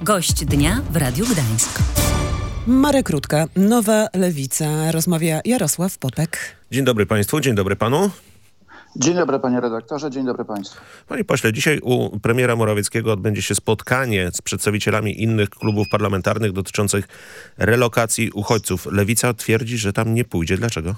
Gość dnia w Radiu Gdańsk. Marek Rutka, Nowa Lewica. Rozmawia Jarosław Popek. Dzień dobry Państwu, dzień dobry Panu. Dzień dobry panie redaktorze, dzień dobry państwu. Panie pośle, dzisiaj u premiera Morawieckiego odbędzie się spotkanie z przedstawicielami innych klubów parlamentarnych dotyczących relokacji uchodźców. Lewica twierdzi, że tam nie pójdzie. Dlaczego?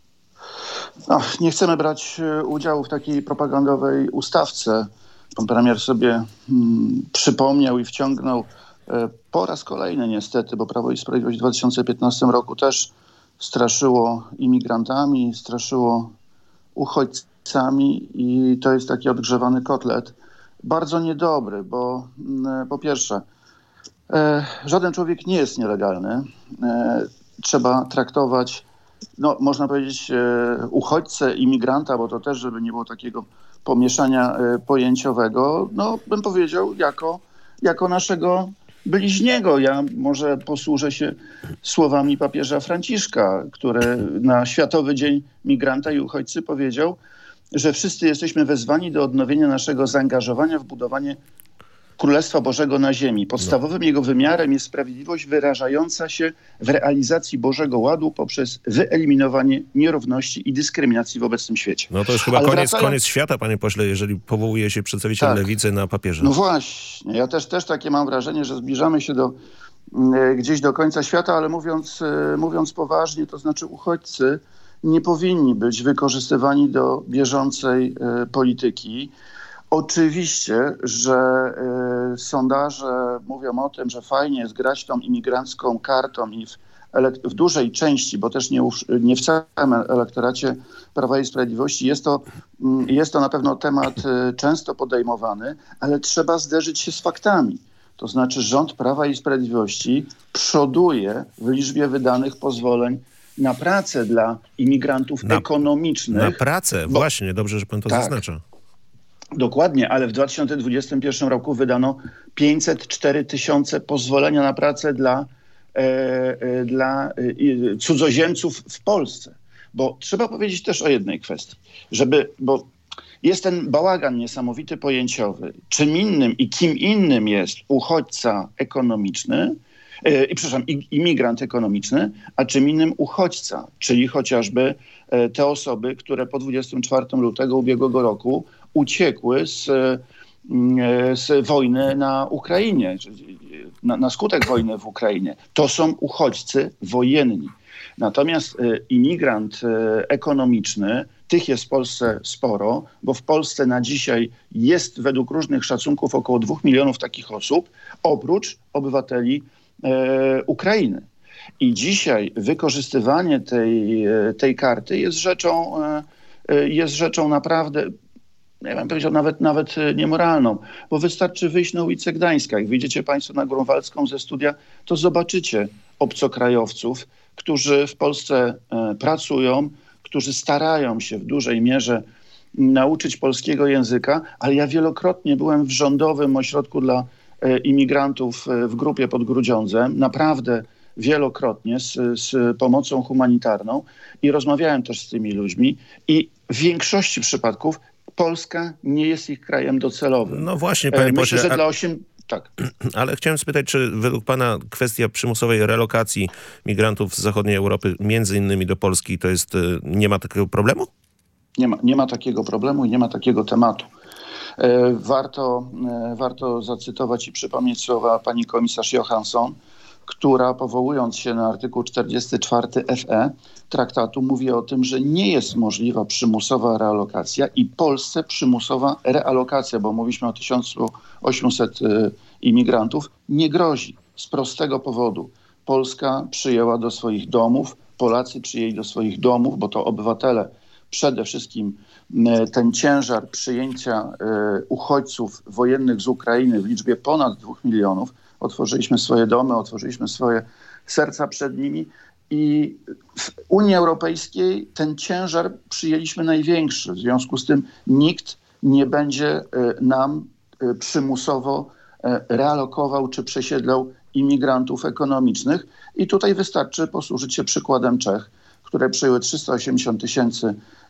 Nie chcemy brać udziału w takiej propagandowej ustawce. Pan premier sobie przypomniał i wciągnął po raz kolejny niestety, bo Prawo i Sprawiedliwość w 2015 roku też straszyło imigrantami, straszyło uchodźcami i to jest taki odgrzewany kotlet. Bardzo niedobry, bo po pierwsze żaden człowiek nie jest nielegalny. Trzeba traktować, można powiedzieć, uchodźcę, imigranta, bo to też, żeby nie było takiego pomieszania pojęciowego, bym powiedział, jako naszego bliźniego. Ja może posłużę się słowami papieża Franciszka, który na Światowy Dzień Migranta i Uchodźcy powiedział, że wszyscy jesteśmy wezwani do odnowienia naszego zaangażowania w budowanie Królestwa Bożego na ziemi. Podstawowym jego wymiarem jest sprawiedliwość wyrażająca się w realizacji Bożego Ładu poprzez wyeliminowanie nierówności i dyskryminacji w obecnym świecie. No to już chyba koniec świata, panie pośle, jeżeli powołuje się przedstawiciel Lewicy na papieża. No właśnie. Ja też takie mam wrażenie, że zbliżamy się gdzieś do końca świata, ale mówiąc poważnie, to znaczy uchodźcy nie powinni być wykorzystywani do bieżącej polityki. Oczywiście, że sondaże mówią o tym, że fajnie jest grać tą imigrancką kartą i w dużej części, bo też nie w całym elektoracie Prawa i Sprawiedliwości. Jest to na pewno temat często podejmowany, ale trzeba zderzyć się z faktami. To znaczy rząd Prawa i Sprawiedliwości przoduje w liczbie wydanych pozwoleń na pracę dla imigrantów ekonomicznych. Na pracę, właśnie, dobrze, że pan to zaznacza. Dokładnie, ale w 2021 roku wydano 504 000 pozwolenia na pracę dla cudzoziemców w Polsce. Bo trzeba powiedzieć też o jednej kwestii, bo jest ten bałagan niesamowity pojęciowy. Czym innym i kim innym jest uchodźca ekonomiczny, imigrant ekonomiczny, a czym innym uchodźca, czyli chociażby te osoby, które po 24 lutego ubiegłego roku uciekły z wojny na Ukrainie, na skutek wojny w Ukrainie. To są uchodźcy wojenni. Natomiast imigrant ekonomiczny, tych jest w Polsce sporo, bo w Polsce na dzisiaj jest według różnych szacunków około 2 milionów takich osób, oprócz obywateli Ukrainy. I dzisiaj wykorzystywanie tej karty jest rzeczą naprawdę, ja bym powiedział, nawet niemoralną, bo wystarczy wyjść na ulicę Gdańska. Jak wyjdziecie państwo na Grunwaldzką ze studia, to zobaczycie obcokrajowców, którzy w Polsce pracują, którzy starają się w dużej mierze nauczyć polskiego języka, ale ja wielokrotnie byłem w rządowym ośrodku dla imigrantów w Grupie pod Grudziądzem, naprawdę wielokrotnie z pomocą humanitarną i rozmawiałem też z tymi ludźmi i w większości przypadków Polska nie jest ich krajem docelowym. No właśnie, panie pośle. Myślę, że dla 8... Tak. Ale chciałem spytać, czy według pana kwestia przymusowej relokacji migrantów z zachodniej Europy, między innymi do Polski, nie ma takiego problemu? Nie ma takiego problemu i nie ma takiego tematu. Warto zacytować i przypomnieć słowa pani komisarz Johansson, która powołując się na artykuł 44 FE traktatu mówi o tym, że nie jest możliwa przymusowa realokacja i Polsce przymusowa realokacja, bo mówiliśmy o 1800 imigrantów, nie grozi. Z prostego powodu. Polska przyjęła do swoich domów, Polacy przyjęli do swoich domów, bo to obywatele przede wszystkim ten ciężar przyjęcia uchodźców wojennych z Ukrainy w liczbie ponad 2 milionów. Otworzyliśmy swoje domy, otworzyliśmy swoje serca przed nimi i w Unii Europejskiej ten ciężar przyjęliśmy największy. W związku z tym nikt nie będzie nam przymusowo realokował czy przesiedlał imigrantów ekonomicznych. I tutaj wystarczy posłużyć się przykładem Czech, które przyjęły 380 000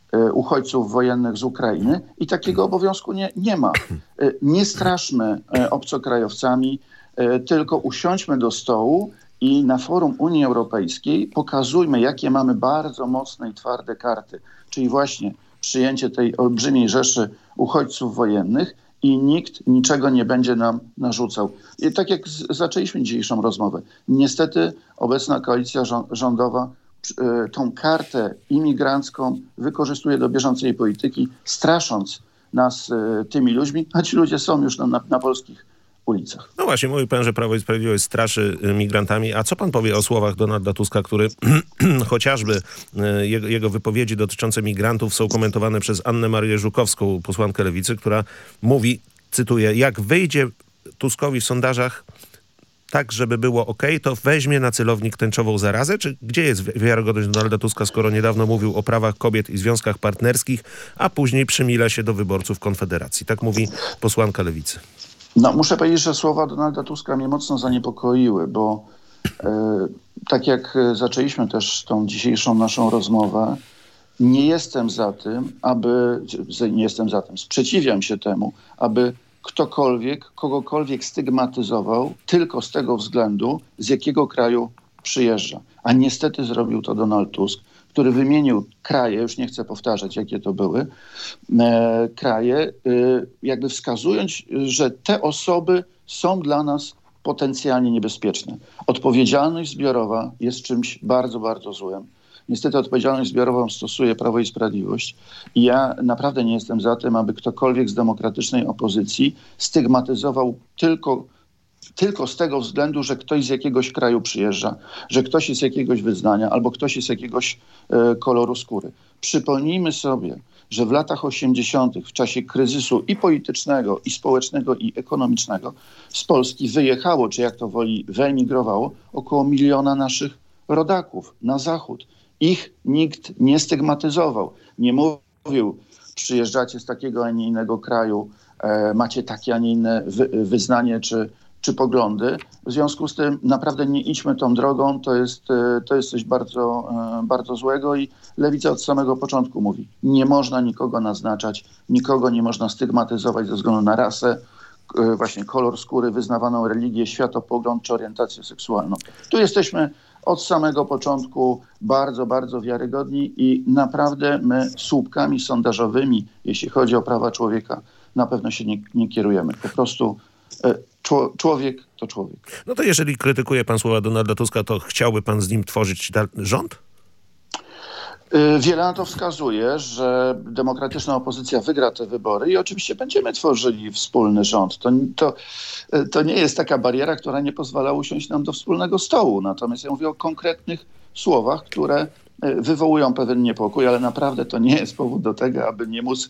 uchodźców wojennych z Ukrainy i takiego obowiązku nie ma. Nie straszmy obcokrajowcami, tylko usiądźmy do stołu i na forum Unii Europejskiej pokazujmy, jakie mamy bardzo mocne i twarde karty, czyli właśnie przyjęcie tej olbrzymiej rzeszy uchodźców wojennych i nikt niczego nie będzie nam narzucał. I tak jak zaczęliśmy dzisiejszą rozmowę, niestety obecna koalicja rządowa tą kartę imigrancką wykorzystuje do bieżącej polityki, strasząc nas tymi ludźmi, a ci ludzie są już na polskich ulicach. No właśnie, mówi pan, że Prawo i Sprawiedliwość straszy migrantami. A co pan powie o słowach Donalda Tuska, który chociażby jego wypowiedzi dotyczące migrantów są komentowane przez Annę Marię Żukowską, posłankę Lewicy, która mówi, cytuję, jak wyjdzie Tuskowi w sondażach tak, żeby było okej, to weźmie na celownik tęczową zarazę? Czy gdzie jest wiarygodność Donalda Tuska, skoro niedawno mówił o prawach kobiet i związkach partnerskich, a później przymila się do wyborców Konfederacji? Tak mówi posłanka Lewicy. No, muszę powiedzieć, że słowa Donalda Tuska mnie mocno zaniepokoiły, bo tak jak zaczęliśmy też tą dzisiejszą naszą rozmowę, sprzeciwiam się temu, aby ktokolwiek, kogokolwiek stygmatyzował tylko z tego względu, z jakiego kraju przyjeżdża. A niestety zrobił to Donald Tusk, który wymienił kraje, już nie chcę powtarzać, jakie to były, kraje, jakby wskazując, że te osoby są dla nas potencjalnie niebezpieczne. Odpowiedzialność zbiorowa jest czymś bardzo, bardzo złym. Niestety odpowiedzialność zbiorową stosuje Prawo i Sprawiedliwość i ja naprawdę nie jestem za tym, aby ktokolwiek z demokratycznej opozycji stygmatyzował tylko z tego względu, że ktoś z jakiegoś kraju przyjeżdża, że ktoś jest z jakiegoś wyznania albo ktoś jest z jakiegoś koloru skóry. Przypomnijmy sobie, że w latach 80. w czasie kryzysu i politycznego, i społecznego, i ekonomicznego z Polski wyjechało, czy jak to woli, wyemigrowało około 1 miliona naszych rodaków na zachód. Ich nikt nie stygmatyzował. Nie mówił, przyjeżdżacie z takiego, a nie innego kraju, macie takie, a nie inne wyznanie czy poglądy. W związku z tym naprawdę nie idźmy tą drogą. To jest coś bardzo, bardzo złego i Lewica od samego początku mówi, nie można nikogo naznaczać, nikogo nie można stygmatyzować ze względu na rasę, właśnie kolor skóry, wyznawaną religię, światopogląd czy orientację seksualną. Tu jesteśmy od samego początku bardzo, bardzo wiarygodni i naprawdę my słupkami sondażowymi, jeśli chodzi o prawa człowieka, na pewno się nie kierujemy. Po prostu człowiek to człowiek. No to jeżeli krytykuje pan słowa Donalda Tuska, to chciałby pan z nim tworzyć rząd? Wiele na to wskazuje, że demokratyczna opozycja wygra te wybory i oczywiście będziemy tworzyli wspólny rząd. To nie jest taka bariera, która nie pozwala usiąść nam do wspólnego stołu. Natomiast ja mówię o konkretnych słowach, które wywołują pewien niepokój, ale naprawdę to nie jest powód do tego, aby nie móc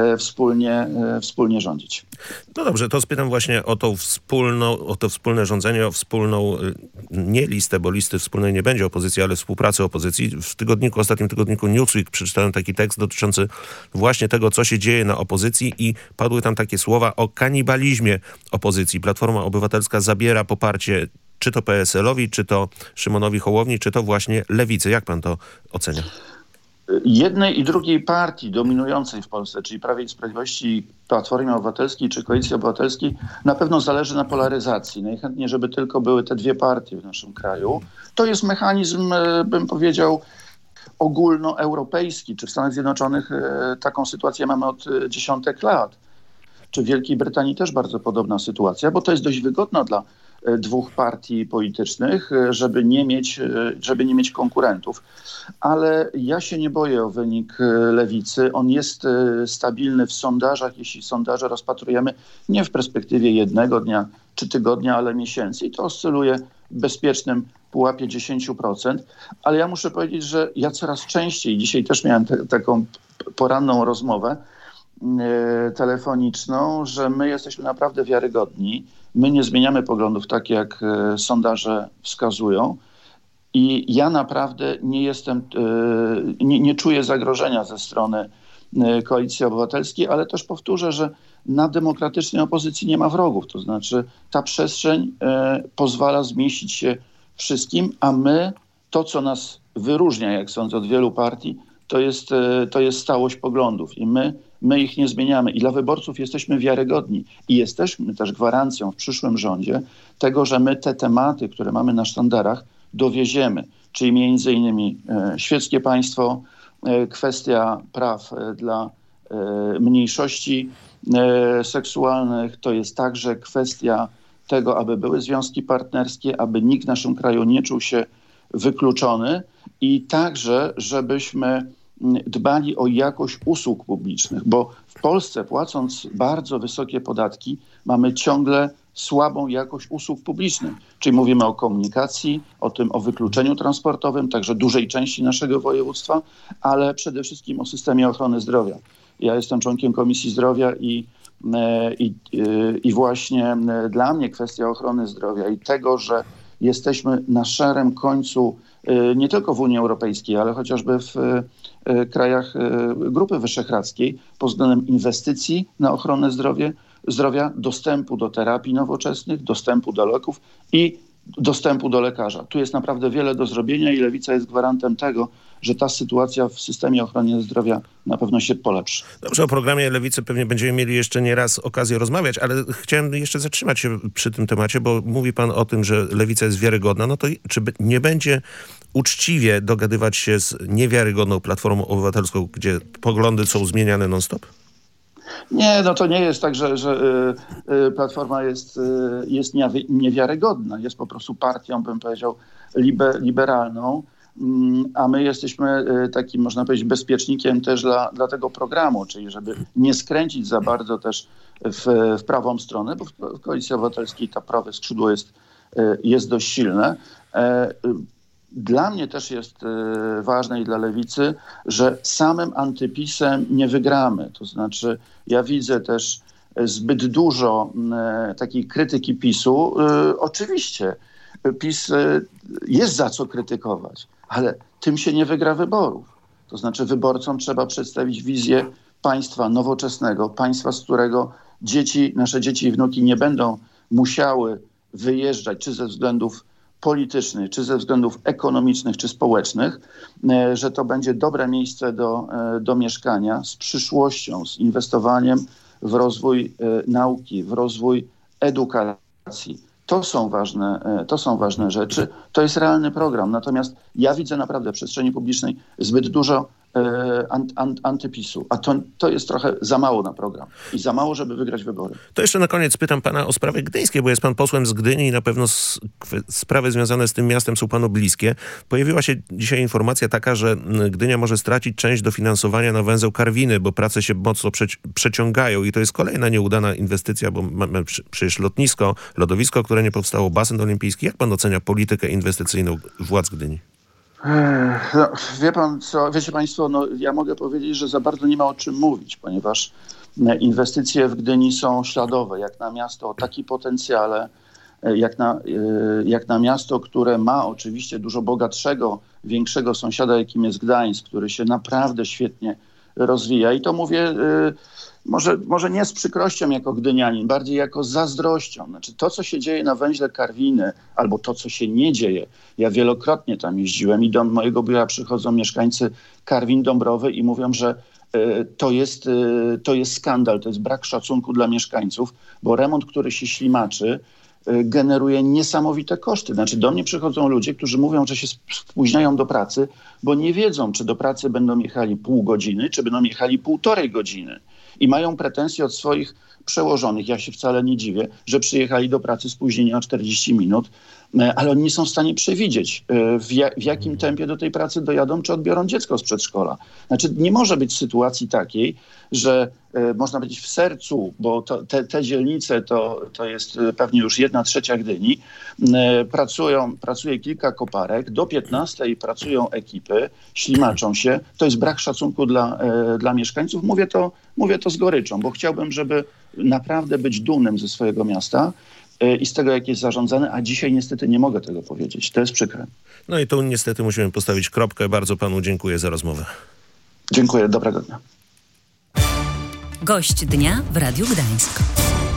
wspólnie rządzić. No dobrze, to spytam właśnie o to wspólne rządzenie, o wspólną, nie listę, bo listy wspólnej nie będzie opozycji, ale współpracy opozycji. W ostatnim tygodniku Newsweek przeczytałem taki tekst dotyczący właśnie tego, co się dzieje na opozycji i padły tam takie słowa o kanibalizmie opozycji. Platforma Obywatelska zabiera poparcie czy to PSL-owi, czy to Szymonowi Hołowni, czy to właśnie Lewicy. Jak pan to ocenia? Jednej i drugiej partii dominującej w Polsce, czyli Prawie i Sprawiedliwości, Platformie Obywatelskiej czy Koalicji Obywatelskiej, na pewno zależy na polaryzacji. Najchętniej, żeby tylko były te dwie partie w naszym kraju. To jest mechanizm, bym powiedział, ogólnoeuropejski. Czy w Stanach Zjednoczonych taką sytuację mamy od dziesiątek lat. Czy w Wielkiej Brytanii też bardzo podobna sytuacja, bo to jest dość wygodna dla dwóch partii politycznych, żeby nie mieć konkurentów. Ale ja się nie boję o wynik Lewicy. On jest stabilny w sondażach, jeśli sondaże rozpatrujemy nie w perspektywie jednego dnia czy tygodnia, ale miesięcy. I to oscyluje w bezpiecznym pułapie 10%. Ale ja muszę powiedzieć, że ja coraz częściej, dzisiaj też miałem taką poranną rozmowę telefoniczną, że my jesteśmy naprawdę wiarygodni. My nie zmieniamy poglądów tak, jak sondaże wskazują. I ja naprawdę nie czuję zagrożenia ze strony Koalicji Obywatelskiej, ale też powtórzę, że na demokratycznej opozycji nie ma wrogów. To znaczy ta przestrzeń pozwala zmieścić się wszystkim, a my to, co nas wyróżnia, jak sądzę, od wielu partii, to jest stałość poglądów i my ich nie zmieniamy. I dla wyborców jesteśmy wiarygodni i jesteśmy też gwarancją w przyszłym rządzie tego, że my te tematy, które mamy na sztandarach, dowieziemy. Czyli między innymi świeckie państwo, kwestia praw dla mniejszości seksualnych, to jest także kwestia tego, aby były związki partnerskie, aby nikt w naszym kraju nie czuł się wykluczony i także, żebyśmy dbali o jakość usług publicznych, bo w Polsce, płacąc bardzo wysokie podatki, mamy ciągle słabą jakość usług publicznych. Czyli mówimy o komunikacji, o wykluczeniu transportowym, także dużej części naszego województwa, ale przede wszystkim o systemie ochrony zdrowia. Ja jestem członkiem Komisji Zdrowia i właśnie dla mnie kwestia ochrony zdrowia i tego, że jesteśmy na szarym końcu nie tylko w Unii Europejskiej, ale chociażby w krajach Grupy Wyszehradzkiej pod względem inwestycji na ochronę zdrowia, dostępu do terapii nowoczesnych, dostępu do leków i dostępu do lekarza. Tu jest naprawdę wiele do zrobienia i Lewica jest gwarantem tego, że ta sytuacja w systemie ochrony zdrowia na pewno się polepszy. Dobrze, o programie Lewicy pewnie będziemy mieli jeszcze nie raz okazję rozmawiać, ale chciałem jeszcze zatrzymać się przy tym temacie, bo mówi pan o tym, że Lewica jest wiarygodna. No to czy nie będzie uczciwie dogadywać się z niewiarygodną Platformą Obywatelską, gdzie poglądy są zmieniane non-stop? Nie, no to nie jest tak, że Platforma jest niewiarygodna. Jest po prostu partią, bym powiedział, liberalną, a my jesteśmy takim, można powiedzieć, bezpiecznikiem też dla tego programu, czyli żeby nie skręcić za bardzo też w prawą stronę, bo w Koalicji Obywatelskiej to prawe skrzydło jest dość silne. Dla mnie też jest ważne i dla Lewicy, że samym antypisem nie wygramy. To znaczy ja widzę też zbyt dużo takiej krytyki PiS-u. Oczywiście PiS jest za co krytykować, ale tym się nie wygra wyborów. To znaczy wyborcom trzeba przedstawić wizję państwa nowoczesnego, państwa, z którego nasze dzieci i wnuki nie będą musiały wyjeżdżać, czy ze względów politycznych, czy ze względów ekonomicznych, czy społecznych, że to będzie dobre miejsce do mieszkania z przyszłością, z inwestowaniem w rozwój nauki, w rozwój edukacji. To są ważne rzeczy. To jest realny program. Natomiast ja widzę naprawdę w przestrzeni publicznej zbyt dużo antypisu. A to jest trochę za mało na program. I za mało, żeby wygrać wybory. To jeszcze na koniec pytam pana o sprawy gdyńskie, bo jest pan posłem z Gdyni i na pewno sprawy związane z tym miastem są panu bliskie. Pojawiła się dzisiaj informacja taka, że Gdynia może stracić część dofinansowania na węzeł Karwiny, bo prace się mocno przeciągają i to jest kolejna nieudana inwestycja, bo mamy przecież lodowisko, które nie powstało, basen olimpijski. Jak pan ocenia politykę inwestycyjną władz Gdyni? No, wiecie państwo, ja mogę powiedzieć, że za bardzo nie ma o czym mówić, ponieważ inwestycje w Gdyni są śladowe, jak na miasto o takim potencjale, jak na miasto, które ma oczywiście dużo bogatszego, większego sąsiada, jakim jest Gdańsk, który się naprawdę świetnie rozwija. I to mówię może nie z przykrością jako gdynianin, bardziej jako zazdrością. Znaczy to, co się dzieje na węźle Karwiny, albo to, co się nie dzieje. Ja wielokrotnie tam jeździłem i do mojego biura przychodzą mieszkańcy Karwin Dąbrowy i mówią, że to jest skandal, to jest brak szacunku dla mieszkańców, bo remont, który się ślimaczy, generuje niesamowite koszty. Znaczy do mnie przychodzą ludzie, którzy mówią, że się spóźniają do pracy, bo nie wiedzą, czy do pracy będą jechali pół godziny, czy będą jechali 1,5 godziny. I mają pretensje od swoich przełożonych. Ja się wcale nie dziwię, że przyjechali do pracy spóźnieni o 40 minut, ale oni nie są w stanie przewidzieć, w jakim tempie do tej pracy dojadą, czy odbiorą dziecko z przedszkola. Znaczy nie może być sytuacji takiej, że można powiedzieć w sercu, bo te dzielnice to jest pewnie już 1/3 Gdyni, pracuje kilka koparek, do 15 pracują ekipy, ślimaczą się. To jest brak szacunku dla mieszkańców. Mówię to z goryczą, bo chciałbym, żeby naprawdę być dumnym ze swojego miasta i z tego, jak jest zarządzane, a dzisiaj niestety nie mogę tego powiedzieć. To jest przykre. No i tu niestety musimy postawić kropkę. Bardzo panu dziękuję za rozmowę. Dziękuję, dobrego dnia. Gość dnia w Radiu Gdańsk.